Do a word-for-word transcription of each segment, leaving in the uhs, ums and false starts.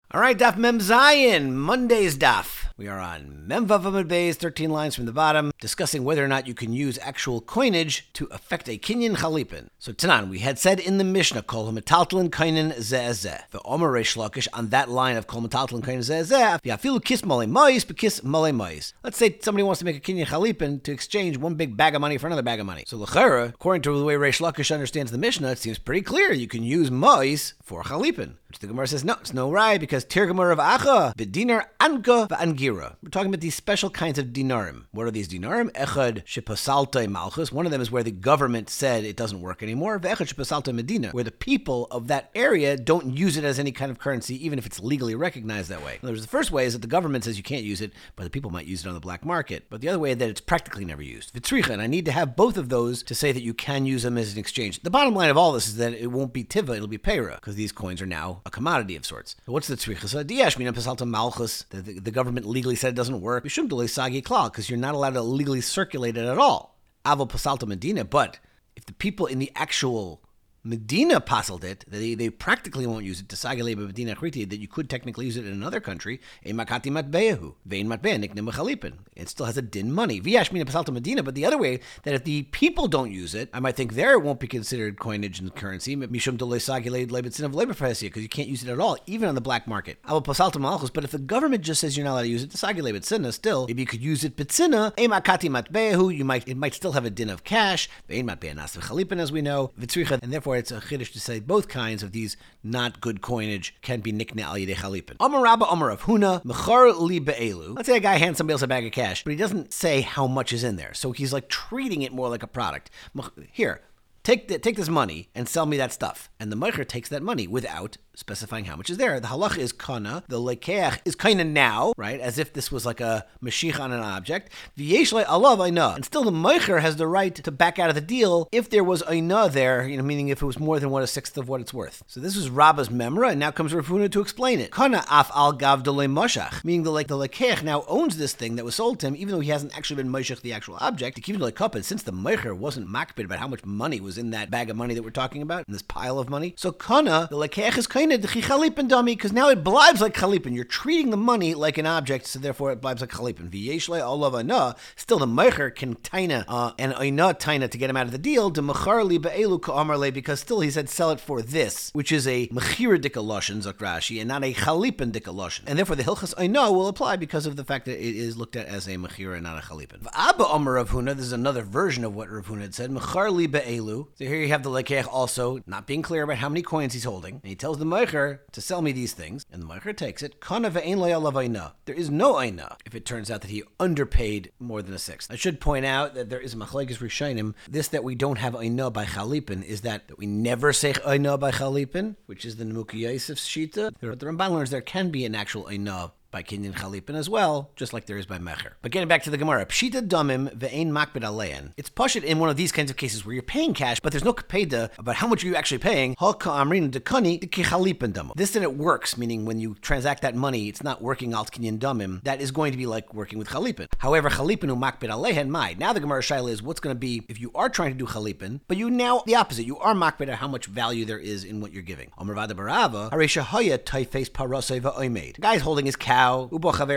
All right, Daf Mem Zayin, Monday's Daf. We are on Mem Vav Amud Beis, thirteen lines from the bottom, discussing whether or not you can use actual coinage to affect a kinyan chalipin. So Tanan, we had said in the Mishnah, Kol Metaltalin Kainin Zeh the Omer Reish Lakish, on that line of Kol Metaltalin Kainin Zeh V'afilu Kis Malei Mais, Bekis Malei Mais. Let's say somebody wants to make a kinyan chalipin to exchange one big bag of money for another bag of money. So L'chera, according to the way Reish Lakish understands the Mishnah, it seems pretty clear you can use Mais for chalipin. Which the Gemara says, no, it's no right, because Tirgamar of Acha, B'dinar Anka V'angira. We're talking about these special kinds of dinarim. What are these dinarim? Echad Shepasalta Malchus. One of them is where the government said it doesn't work anymore. V'echad Shepasalta Medina, where the people of that area don't use it as any kind of currency, even if it's legally recognized that way. In other words, the first way is that the government says you can't use it, but the people might use it on the black market. But the other way is that it's practically never used. V'tzricha, and I need to have both of those to say that you can use them as an exchange. The bottom line of all this is that it won't be tiva, it'll be peira, because these coins are now a commodity of sorts. So what's the tzricha? Diyash mina pasalta malchus. The, the, the government legally said it doesn't work. Bishum delay sagi klal, because you're not allowed to legally circulate it at all. Avo pasalta medina. But if the people in the actual Medina pasaled it, they, they practically won't use it to sagale Medina Chriti, that you could technically use it in another country. E makati matbeyahu, vein matbeya nikne mechalipin. It still has a din money. Viyash mina pasalta Medina, but the other way, that if the people don't use it, I might think there it won't be considered coinage and currency. Mishum delay sagale lebitzin of labor because you can't use it at all, even on the black market. Avo pasalta malchus, but if the government just says you're not allowed to use it to sagale bitzina, still, maybe you could use it bitzina. E makati matbeyahu, you might it might still have a din of cash. Vein matbeya nas mechalipin, as we know. Vitzricha, and therefore it's a chiddush to say both kinds of these not good coinage can be nikne al yedei chalipin. Amar Rabba Amar Rav Huna mechar li be'elu. Let's say a guy hands somebody else a bag of cash, but he doesn't say how much is in there, so he's like treating it more like a product. Here, take the, take this money and sell me that stuff, and the meicher takes that money without specifying how much is there. The halach is kana, the lekeach is kind of now, right, as if this was like a mashich on an object. V'yesh le alav aina, and still the meicher has the right to back out of the deal if there was aina there, you know, meaning if it was more than one a sixth of what it's worth. So this is Rabba's memra, and now comes Rav Huna to explain it. Kana af al gav de le mashach, meaning the like the lekeach now owns this thing that was sold to him, even though he hasn't actually been mashach the actual object. To keep it like cup, since the meicher wasn't makbid about how much money was in that bag of money that we're talking about, in this pile of money. So kana, the lekeach is kind of the chalipin dummy, because now it blibes like chalipin. You're treating the money like an object, so therefore it blibes like chalipin. V'yeshle olav ana, still the meicher can taina uh, and aina taina to get him out of the deal. De mechar li be'elu ka'amar le, because still he said sell it for this, which is a mechira dika lashon zok Rashi, and not a chalipin dika lashon. And therefore the hilchas aina will apply because of the fact that it is looked at as a mechira and not a chalipin. V'abba amar Rav Huna, this is another version of what Rav Huna had said. Mechar li be'elu. So here you have the lekech also not being clear about how many coins he's holding, and he tells the meicher to sell me these things, and the meicher takes it. Kana ve'ein lo yalav aina. There is no aina if it turns out that he underpaid more than a sixth. I should point out that there is a machlekes rishonim. This that we don't have aina by chalipin is that, that we never say aina by chalipin, which is the Nemuki Yosef's shita. But the Ramban learns there can be an actual aina by kinyan chalipin as well, just like there is by mecher. But getting back to the Gemara, pshita damim ve'ein makbid alein. It's pashut in one of these kinds of cases where you're paying cash, but there's no kapeda about how much are you actually paying. Ha ka'amrin dekani deki chalipin damo. This then it works, meaning when you transact that money, it's not working alt kinyan damim. That is going to be like working with chalipin. However, chalipin u makbid aleihen mai. Now the Gemara shaila is what's going to be if you are trying to do chalipin, but you now the opposite. You are makbid at how much value there is in what you're giving. Amar vada barava haresha haya taifes parasei va'oimed. The guy's holding his cow. And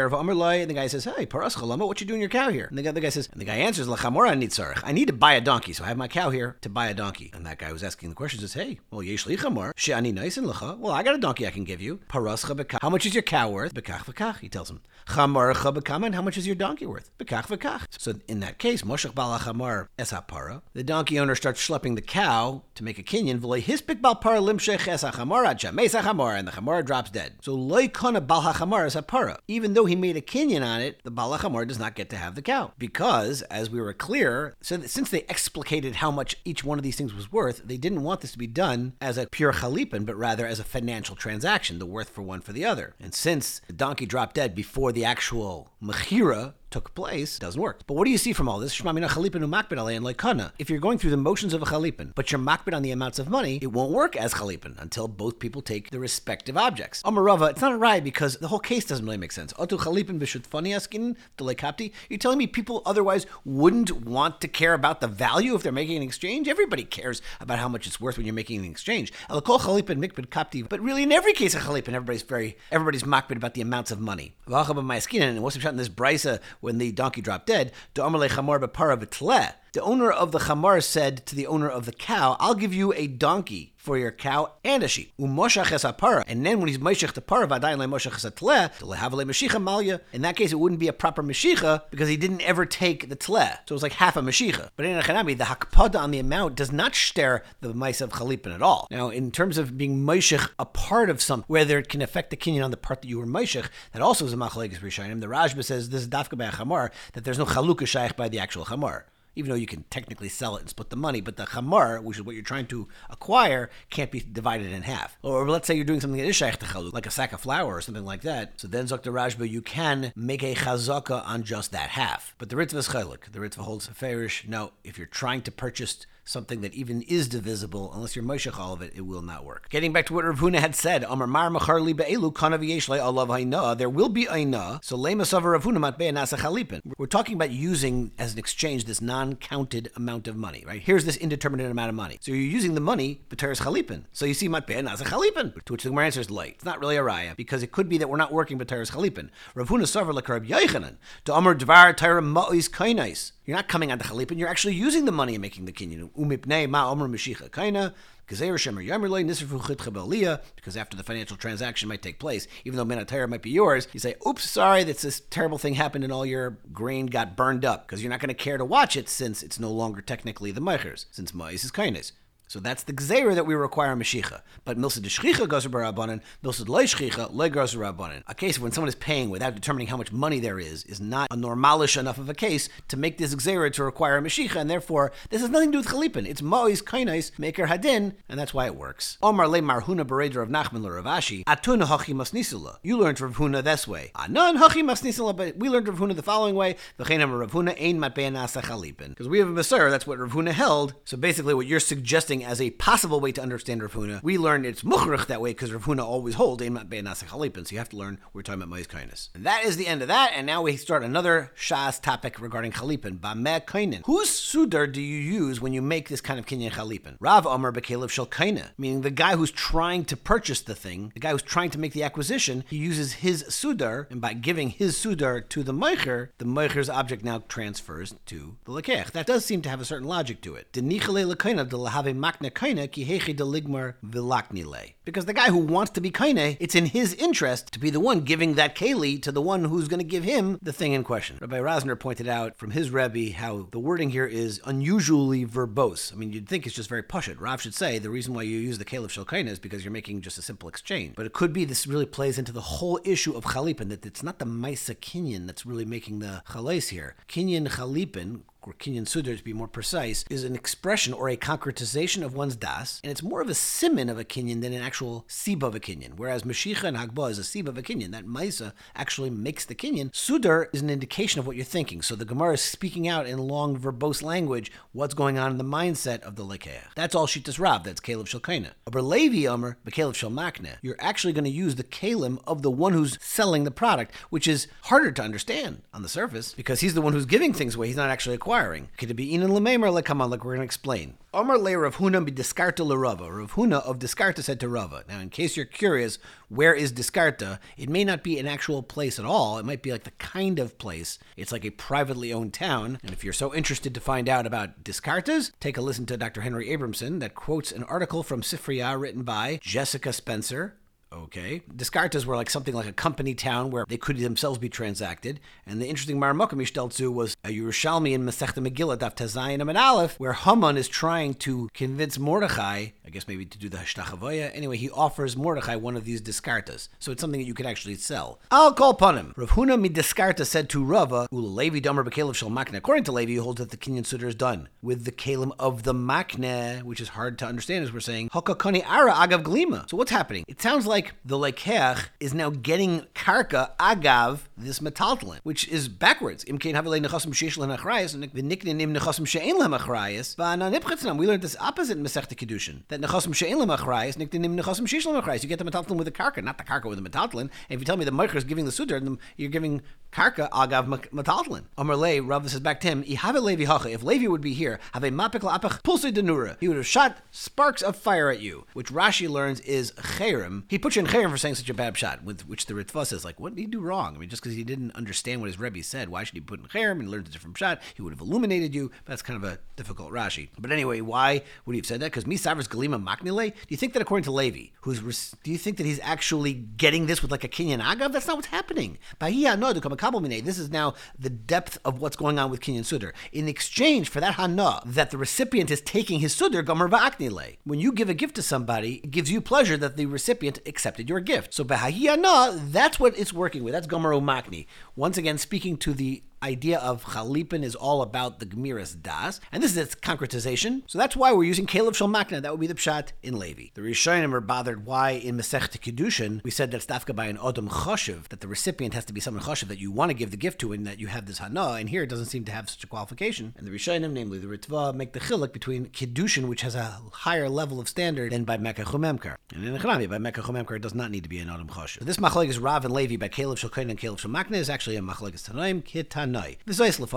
the guy says, hey, paras chalama, what you doing your cow here? And the guy, the guy says, and the guy answers, Lachamora nitzarech. I need to buy a donkey, so I have my cow here to buy a donkey. And that guy who's asking the question says, hey, well, yesh li chamor, she'ani naisen lecha. Well, I got a donkey I can give you. Parascha bekach. How much is your cow worth? Bekach v'kach. He tells him. Chamarcha bekaman. How much is your donkey worth? Bekach v'kach. So in that case, moshech bal hachamar es hapara. The donkey owner starts schlepping the cow to make a kinyan. V'lei hispik bal par limshech es hachamar ad shames hachamar, and the chamar drops dead. So loy kana bal hachamar es hapara. Even though he made a kinyan on it, the Baal HaChamor does not get to have the cow. Because, as we were clear, so that since they explicated how much each one of these things was worth, they didn't want this to be done as a pure chalipin, but rather as a financial transaction, the worth for one for the other. And since the donkey dropped dead before the actual mechira took place, it doesn't work. But what do you see from all this? Shmamina chalipin umakbid alein like kana. If you're going through the motions of a chalipin, but you're makbid on the amounts of money, it won't work as chalipin until both people take the respective objects. Amar Rava, it's not a right because the whole case doesn't really make sense. Otu chalipin b'shutfani askin delekapti. You're telling me people otherwise wouldn't want to care about the value if they're making an exchange? Everybody cares about how much it's worth when you're making an exchange. Alakol chalipin mikbid kapti. But really, in every case of chalipin, everybody's very everybody's makbid about the amounts of money. And what's the shot in this brisa when the donkey dropped dead? The owner of the chamar said to the owner of the cow, I'll give you a donkey for your cow and a sheep. And then when he's moshech the para, in that case it wouldn't be a proper meshicha because he didn't ever take the tleh. So it was like half a meshicha. But in a chanami, the hakpada on the amount does not shter the mice of chalipin at all. Now, in terms of being moshech a part of something, whether it can affect the kinyan on the part that you were moshech, that also is a machlekes rishonim. The Rashba says this is dafka by a chamar, that there's no chalukah shaykh by the actual chamar. Even though you can technically sell it and split the money, but the chamar, which is what you're trying to acquire, can't be divided in half. Or let's say you're doing something that is shaykh to chaluk, like a sack of flour or something like that. So then, Zok the Rashba, you can make a chazaka on just that half. But the Ritva is chaluk. The Ritva holds ferish. No, if you're trying to purchase something that even is divisible, unless you're moshech all of it, it will not work. Getting back to what Rav Huna had said, Amar mar machar li be'elu kana v'yesh le alav hayna. There will be ayna. So lema savar Rav Huna mat be'anasa chalipin. We're talking about using as an exchange this non-counted amount of money, right? Here's this indeterminate amount of money. So you're using the money b'teres chalipin. So you see mat be'anasa chalipin. To which the Gemara answers light. It's not really a raya because it could be that we're not working b'teres chalipin. Rav Huna savar lekarab Yochanan to Amar dvar tayra ma'is kainais. You're not coming on the chalipin, you're actually using the money and making the kinyan. Umipnei ma omer mashicha kaina, gezer shemer yamerlei nisrfu chitcha be'aliyah, because after the financial transaction might take place, even though minatayra might be yours, you say, oops, sorry, that this terrible thing happened and all your grain got burned up, because you're not going to care to watch it since it's no longer technically the meichers, since ma'is is kainis. So that's the gzeira that we require Mashicha. But milsa de shchicha goes barabanan, milsa de le shchicha le goes barabanan. A case when someone is paying without determining how much money there is is not a normalish enough of a case to make this gzeira to require a Mashicha, and therefore this has nothing to do with chalipin. It's ma'is kainais maker hadin, and that's why it works. Omar le marhuna bereder of Nachman le Ravashi atuna hachi masnisula. You learned Rav Huna this way. Anan hachi masnisula, but we learned Rav Huna the following way. V'cheinam Rav Huna ein matbe'anasa chalipin. Because we have a Masur, that's what Rav Huna held. So basically, what you're suggesting as a possible way to understand Rav Huna, we learned it's mukhrich that way because Rav Huna always holds ein mat be'anasa chalipin. So you have to learn we're talking about ma'is kindness. And that is the end of that. And now we start another shas topic regarding chalipin. Ba'meh kainin. Whose sudar do you use when you make this kind of kinyan chalipin? Rav Amar b'kelev shel kaina, meaning the guy who's trying to purchase the thing, the guy who's trying to make the acquisition, he uses his sudar, and by giving his sudar to the meicher, the meicher's object now transfers to the lekech. That does seem to have a certain logic to it. Because the guy who wants to be kaine, it's in his interest to be the one giving that keli to the one who's going to give him the thing in question. Rabbi Rosner pointed out from his Rebbe how the wording here is unusually verbose. I mean, you'd think it's just very pashut. Rav should say the reason why you use the keli of shel kaine is because you're making just a simple exchange. But it could be this really plays into the whole issue of chalipin, that it's not the maisa kinyan that's really making the chalais here. Kinyan chalipin, or kinyan sudar to be more precise, is an expression or a concretization of one's das, and it's more of a siman of a kinyan than an actual siba of a kinyan. Whereas Mashicha and Hagbah is a siba of a kinyan, that maisa actually makes the kinyan. Sudar is an indication of what you're thinking. So the Gemara is speaking out in long verbose language what's going on in the mindset of the lekeach. That's all Shitas Rav, that's Kelev Shel Kaina. Aber Levi Amar, Bekelev Shel Makne, you're actually going to use the kelim of the one who's selling the product, which is harder to understand on the surface, because he's the one who's giving things away, he's not actually acquiring. Could it be Inan Lemeimer, like come on, like we're going to explain. Omar le Rav Huna be Diskarta le Rava. Rav Huna of Diskarta said to Rava. Now, in case you're curious, where is Diskarta? It may not be an actual place at all. It might be like the kind of place. It's like a privately owned town. And if you're so interested to find out about Diskartas, take a listen to Doctor Henry Abramson that quotes an article from Sifriya written by Jessica Spencer. Okay. Diskartas were like something like a company town where they could themselves be transacted. And the interesting Marmukam Ishtelzu was a Yerushalmi in Masechta Megillah, Daf Tazayim and Aleph, where Haman is trying to convince Mordechai, I guess maybe to do the Hashtachavaya. Anyway, he offers Mordechai one of these Diskartas. So it's something that you could actually sell. I'll call upon him. Rav Huna mi Diskarta said to Rava, Ula Levi Damer Bekelev Shel Makne. According to Levi, he holds that the Kinyan Sudar is done with the Kalim of the Makne, which is hard to understand as we're saying, Hakakani Ara Agav Glima. So what's happening? It sounds like like the lekeach is now getting karka agav this metaltalin, which is backwards. Im kein havelei nechasim sheish lehen achrayis, and v'niknin im nechasim she'en lehem achrayis. V'ana nipchitzanam, we learned this opposite in Masechta Kiddushin, that nechasim she'en lehem achrayis, niknin im nechasim sheish lehem achrayis. You get the metaltalin with the karka, not the karka with the metaltalin. And if you tell me the meicher is giving the sudar, then you're giving karka agav metaltalin. Amar lei, Rav says back to him, Ihave Levi hacha, if Levi would be here, have a mapik la'apach pulse denura, he would have shot sparks of fire at you, which Rashi learns is cherem. He puts you in cherem for saying such a bad shot, with which the Ritva says, like, what did he do wrong? I mean, just because he didn't understand what his Rebbe said, why should he put in cherem and learn a different shot? He would have illuminated you. That's kind of a difficult Rashi. But anyway, why would he have said that? Because misavers galima maknile. Do you think that according to Levi, who's, do you think that he's actually getting this with like a kinyan agav? That's not what's happening. This is now the depth of what's going on with kinyan sudar. In exchange for that hana, that the recipient is taking his sudar gomer va'aknile. When you give a gift to somebody, it gives you pleasure that the recipient accepted your gift. So behayana, that's what it's working with. That's gomer umakni. Once again, speaking to the idea of Chalipin is all about the Gemiras Das, and this is its concretization. So that's why we're using Kalev Shel Makna. That would be the pshat in Levi. The Rishonim are bothered why in Masechta Kiddushin we said that it's dafka by an Odom Choshev, that the recipient has to be someone Choshev that you want to give the gift to, and that you have this Hana, and here it doesn't seem to have such a qualification. And the Rishonim, namely the Ritva, make the chiluk between Kiddushin, which has a higher level of standard, than by Mekach Umemkar. And in Echanami, by Mekach Umemkar, it does not need to be an Odom Choshev. So this machlek is Rav and Levi by Kalev Shel Kohen and Kalev Shel Makna is actually a machlek Tanaim Kitanai. This is the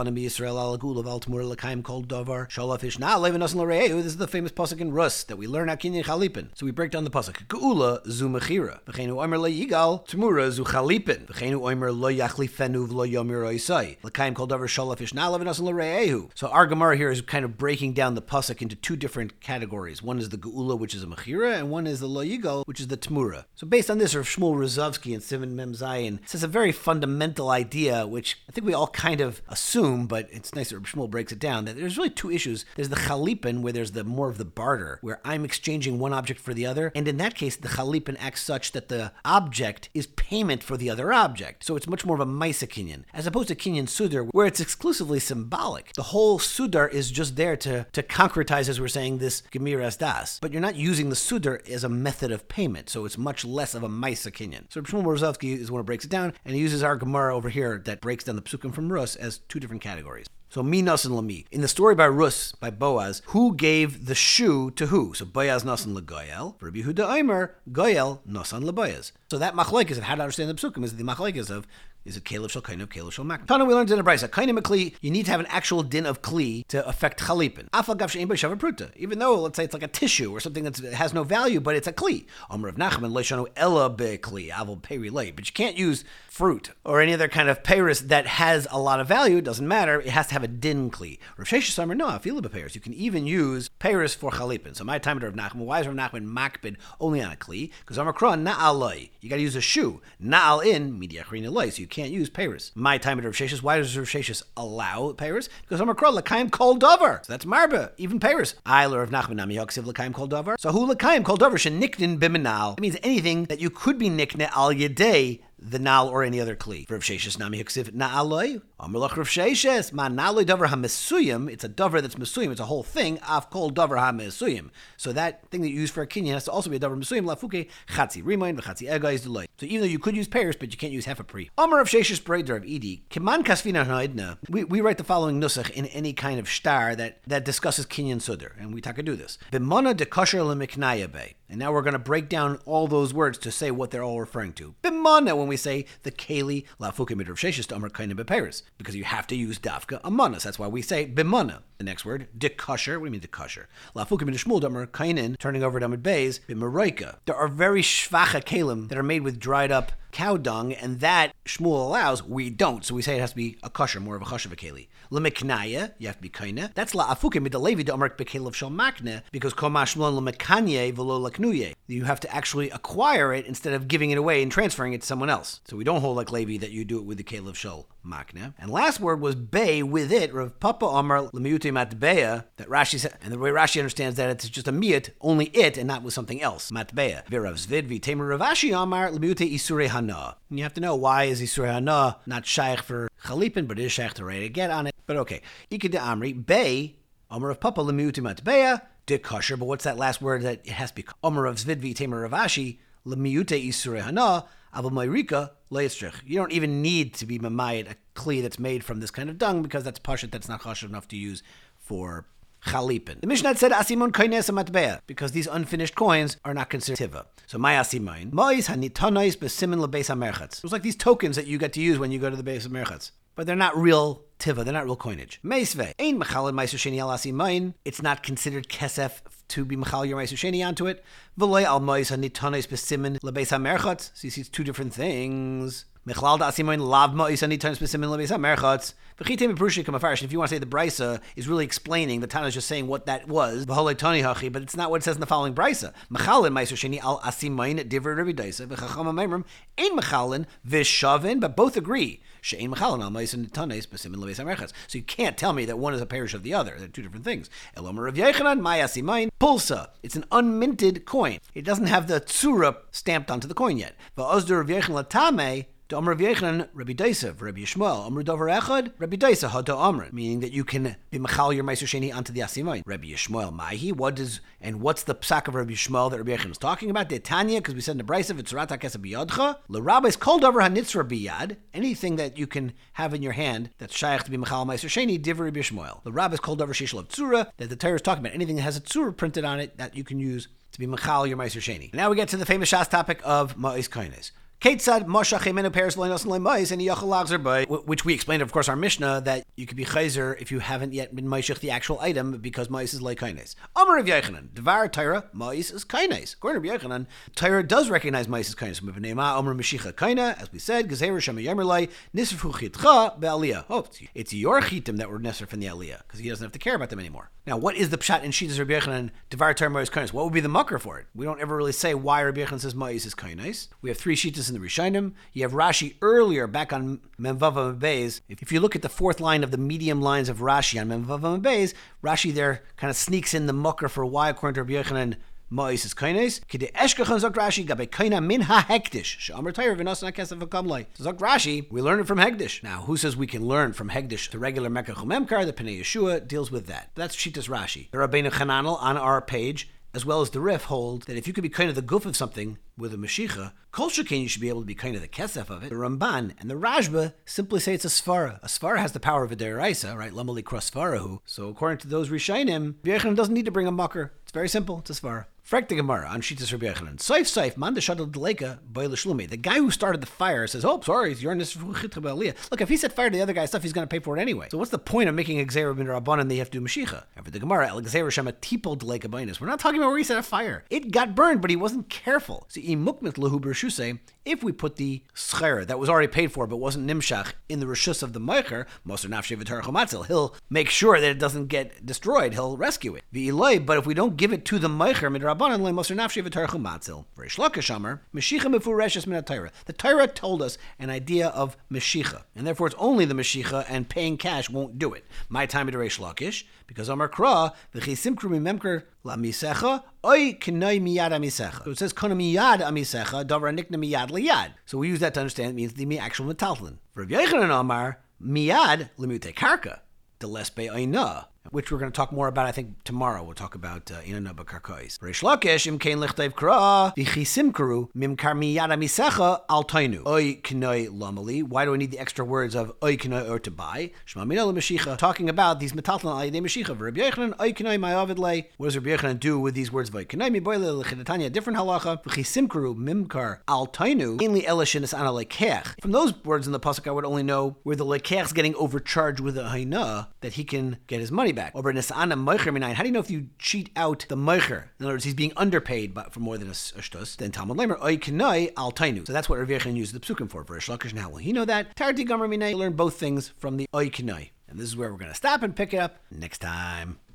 famous pasuk in Rus that we learn at Kinyan Chalipin. So we break down the pasuk. Geula zu mechira. V'cheinu omer lo yigal tmura zu chalipin. V'cheinu omer lo yachlifenu v'lo yomir oisai. L'kaim kol davar sholav ishna levinas l're'ehu. So our Gemara here is kind of breaking down the pasuk into two different categories. One is the geula, which is a mechira, and one is the lo yigal, which is the tmura. So based on this, Rav Shmuel Rozovsky and Sivan Mem Zayin says a very fundamental idea, which I think we all kind of assume, but it's nice that Rav Shmuel breaks it down, that there's really two issues. There's the chalipin, where there's the more of the barter, where I'm exchanging one object for the other, and in that case, the chalipin acts such that the object is payment for the other object. So it's much more of a maisa kinyan, as opposed to kinyan sudar, where it's exclusively symbolic. The whole sudar is just there to, to concretize, as we're saying, this gemiras das, but you're not using the sudar as a method of payment, so it's much less of a maisa kinyan. So Rav Shmuel Rozovsky is one who breaks it down, and he uses our Gemara over here that breaks down the psukim from Rus as two different categories. So Minas and Lami. In the story by Rus, by Boaz, who gave the shoe to who? So Boaz nasan leGoyel. For Rabbi Yehuda Omer, Goyel nasan leBoaz. So that machlekes of how to understand the psukim is the machlekes of, is it Kalev Shel Kohen, Kalev Shel Makna? Tana, we learned in the Brisa, Kohen Kli, you need to have an actual din of Kli to affect Chalipin. Afal gav she'en bo shavar pruta. Even though, let's say it's like a tissue or something that has no value, but it's a Kli. Omer of Nachman, lo shanu ela be Kli, avol peri lei. But you can't use fruit or any other kind of peiros that has a lot of value. It doesn't matter. It has to have a din Kli. Rav Sheshes Omer, no, afila bepeiros. You can even use peiros for Chalipin. So my time to Rav Nachman, why is Rav Nachman makbid only on a Kli? Because Omer Kron, na'al loi. You got to use a shoe. Na'al in, midiachrin loi. So you can't use peiros. My time at Rav Sheshes. Why does Rav Sheshes allow peiros? Because I'm a crow l'kaim kol davar. So that's marba, even peiros. I learn of Nachman nami yoksiv l'kaim kol davar. So who l'kaim kol davar sheniknin biminal. It means anything that you could be nikne al yedei the nal or any other kli. Rav Sheshes nami yoksiv na'aloi. Amalach Rav Sheshes ma na'aloi davar ha-mesuyim. It's a davar that's mesuyim. It's a whole thing. Af kol davar ha-mesuyim. So that thing that you use for a kinyan has to also be a davar mesuyim. Lafuke chatzi rimayin v'chatzi ega is delay. So even though you could use peiros, but you can't use half a pri. Amar Rav Sheshes breder of Edi. Kiman kasvina ha'idna. We we write the following nusach in any kind of star that, that discusses kinyan sudar, and we talk to do this. B'mona de kosher lemiknaya be. And now we're going to break down all those words to say what they're all referring to. B'mona, when we say the keli lafuke mid Rav Sheshes to amar kaina bepeiros, because you have to use dafka amanas. That's why we say b'mona. The next word, de kosher. What do you mean de kosher? Lafuke mid shmul to amar kainin. Turning over to amid beis b'maraika. There are very shvacha kelim that are made with dried up cow dung, and that Shmuel allows, we don't. So we say it has to be a kosher, more of a kosher v'keli. Lemeknaya, you have to be kaina. That's la afuke mid levi to amar b'kelev shel makna, because koma Shmuel lemekanye v'lo laknuye. You have to actually acquire it instead of giving it away and transferring it to someone else. So we don't hold like Levi that you do it with the kelev shel makna. And last word was bay with it. Rav Papa Amar lemiyute matbeya, that Rashi said, and the way Rashi understands that it's just a miyut, only it, and not with something else. Matbeya. V'Rav Zvid v'Tamer Rav Ashi Amar lemiyute isurei hana. And you have to know, why is isurei hana not shaykh for chalipin, but it is shaykh to write a get on it. But okay. Ika de Amri, bay, Amar of Papa lemiyute matbeya, de kosher, but what's that last word that it has to be? Amar of Zvid v'Tamer Rav Ashi, lemiyute isure hana, aval mayrika leistrich. You don't even need to be mamayit a kli that's made from this kind of dung because that's pashut that's not chashuv enough to use for chalipin. The Mishnah said asimon koines amatbea because these unfinished coins are not considered tiva. So my asimain mois hanitanois besimin lebeis hamerchatz. It was like these tokens that you get to use when you go to the beis of merchatz, but they're not real tiva. They're not real coinage. Meisve ein mechalin meiser sheni al asimain. It's not considered kesef to be mechal your meiser sheni onto it. V'loy al mois hanitanois besimin lebeis hamerchatz. So you see, it's two different things. Mechlal da asimoin lav ma'is ani times besimin lebeis hamerchatz. V'chitem b'prushik kamafarish. If you want to say the brisa is really explaining, the Tana is just saying what that was. V'holei tani hachi, but it's not what it says in the following brisa. Mechalin meiser sheni al asimoin divrei Rabbi Daisa v'chacham meimrim ein mechalin v'shavin, but both agree she'ein mechalin al ma'is ani tanes besimin lebeis hamerchatz. So you can't tell me that one is a parish of the other. They're two different things. Elomer Rav Yechanan my asimain pulsa. It's an unminted coin. It doesn't have the tzura stamped onto the coin yet. V'ozdur Rav Yechanan latame. To Amr Rav Yechanan, Rabbi Daisa, Rabbi Yishmael, Amr Dover Echad, Rabbi Daisa, Hada Amr, meaning that you can be mechal your meiser sheni onto the asimain. Rabbi Yishmael, Mahi, what does, and what's the psak of Rabbi Yishmael that Rabbi Yechanan is talking about? The Tanya, because we said in the Brisa, V'tzurat HaKesef biyadcha, l'Rabbi is called over hanitzra biyad, anything that you can have in your hand that's shaykh to be mechal meiser sheni, div Rabbi Yishmael. L'Rabbi is called over shishal of tzura, that the Torah is talking about, anything that has a tzura printed on it that you can use to be mechal your meiser sheni. Now we get to the famous Shas topic of ma'is koines. Ketzad Moshe Chemenu Peres Loinos and Leimais and Yachal Lagzer by, which we explained, of course, our Mishnah that you could be chayzer if you haven't yet been Maishich the actual item because Mais is like Kaines. Amar Rav Yechanan, Devar Torah Mais is Kaines. According to Rav Yechanan, Torah does recognize Mais as Kaines. Mevnema Amar Mashicha Kaina, as we said, Gezeru Shema Yemerlai Nisfu Chitcha Be'Aliyah. Oh, it's your chitim that were nesser from the Aliyah because he doesn't have to care about them anymore. Now, what is the pshat in Shitas Rav Yechanan? Devar Torah Mais Kaines. What would be the mucker for it? We don't ever really say why Rav Yechanan says Mais is Kaines. We have three Shitas in the Rishonim. You have Rashi earlier back on Memvava Beis. If you look at the fourth line of the medium lines of Rashi on Memvava Beis, Rashi there kind of sneaks in the mucker for why, according to Rabbi Yechanan, Ma'is is kaines. Kide eshkachan zok Rashi gabe kaina min ha hektish. She'amar Torah v'nasan hakesef v'kamlei. Zok Rashi, we learn it from Hegdish. Now, who says we can learn from Hegdish the regular Mekach Umemkar? The Pnei Yeshua deals with that. That's Shitas Rashi. The Rabbeinu Chananel on our page, as well as the Rif, hold that if you could be kind of the goof of something with a Mashicha, Kol Shekain you should be able to be kind of the Kesef of it. The Ramban and the Rashba simply say it's a Svara. A Svara has the power of a Deraisa, right? Lamali Kras Svarahu. So according to those Rishainim, Yechanan doesn't need to bring a mucker. It's very simple. It's a Svara. Frek the Gemara on Shitas Rabbi Yechanan. Saif Saif man deshadal deleka by l'shlumi. The guy who started the fire says, "Oh, sorry, it's your nisfu chitra b'aliyah." Look, if he set fire to the other guy's stuff, he's going to pay for it anyway. So what's the point of making a gzeira bin rabbanan and they have to do mashicha? And for the Gemara, el gzeira shema tipol deleka b'inus. We're not talking about where he set a fire. It got burned, but he wasn't careful. So imukmit lehu b'reshusei. If we put the schera that was already paid for but wasn't nimshach in the reshus of the meicher, moser nafshe v'tar chomatzil, he'll make sure that it doesn't get destroyed. He'll rescue it. V'iloi, but if we don't give it to the meicher mid rabbanan le moser nafshe v'tar chomatzil. Reish Lakish Amar Mashicha mefureshes min Torah. The Torah told us an idea of Mashicha, and therefore it's only the Mashicha, and paying cash won't do it. My time at Reish Lakish, because Amar Kra v'chisimkru mimemker la misecha oy kenoi miyad amisecha. So it says kana miyad amisecha davar nikna miyad liyad. So we use that to understand it means the actual metaltlin. For Rav Yechanan Amar miyad limute karka delespe oina, which we're going to talk more about, I think, tomorrow. We'll talk about Inana B'Karkais. Reish Lakish, Im Kein Lichtayv Kra, V'chisimkaru, Mimkar Miyad Amisecha, Al Tainu. Oy Kinoi Lamali. Why do I need the extra words of Oy Kinoi or to buy? Shema Minel Mashicha. Talking about these metaltlin al Yedei Mashicha. Rabbi Yechanan, Oy Kinoi Ma'avid Lei. What does Rabbi Yechanan do with these words? Oy Kinoi Miboyle L'chidatanya, different halacha. V'chisimkaru, Mimkar Al Tainu. Mainly Elishin Ana Lekech. From those words in the pasuk, I would only know where the Lekech's getting overcharged with a Haina that he can get his money back. Over Nisana Meicher Minayin. How do you know if you cheat out the Meicher? In other words, he's being underpaid for more than a, a shtus. Then Talmud Leimer Oy Kenoi Al Tainu. So that's what Rav Yechanan used the psukim for. For Reish Lakish, now will he know that? Tarti Gomer Minay learn both things from the Oy Kenoi. And this is where we're going to stop and pick it up next time.